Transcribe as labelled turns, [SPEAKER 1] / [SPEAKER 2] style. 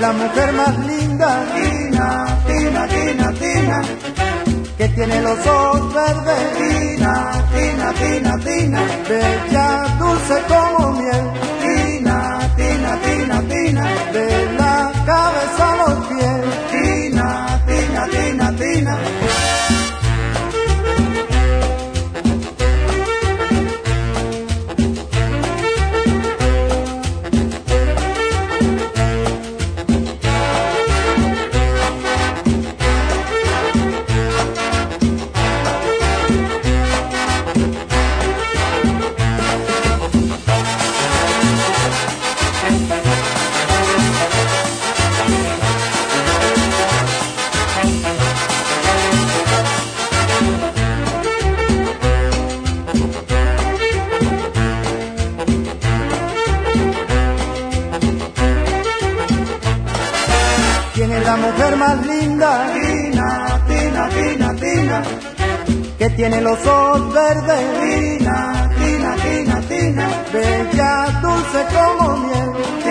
[SPEAKER 1] la mujer más linda?
[SPEAKER 2] Tina, Tina, Tina, Tina,
[SPEAKER 1] Que tiene los ojos verdes.
[SPEAKER 2] Tina, Tina, Tina, Tina,
[SPEAKER 1] Bella, dulce como miel.
[SPEAKER 2] Tina, Tina, Tina, Tina,
[SPEAKER 1] De la cabeza a los pies.
[SPEAKER 2] Tina, Tina, Tina, Tina.
[SPEAKER 1] ¿Quién es la mujer más linda?
[SPEAKER 2] Tina, Tina, Tina, Tina,
[SPEAKER 1] Que tiene los ojos verdes.
[SPEAKER 2] Tina, Tina, Tina, Tina,
[SPEAKER 1] Bella, dulce como miel.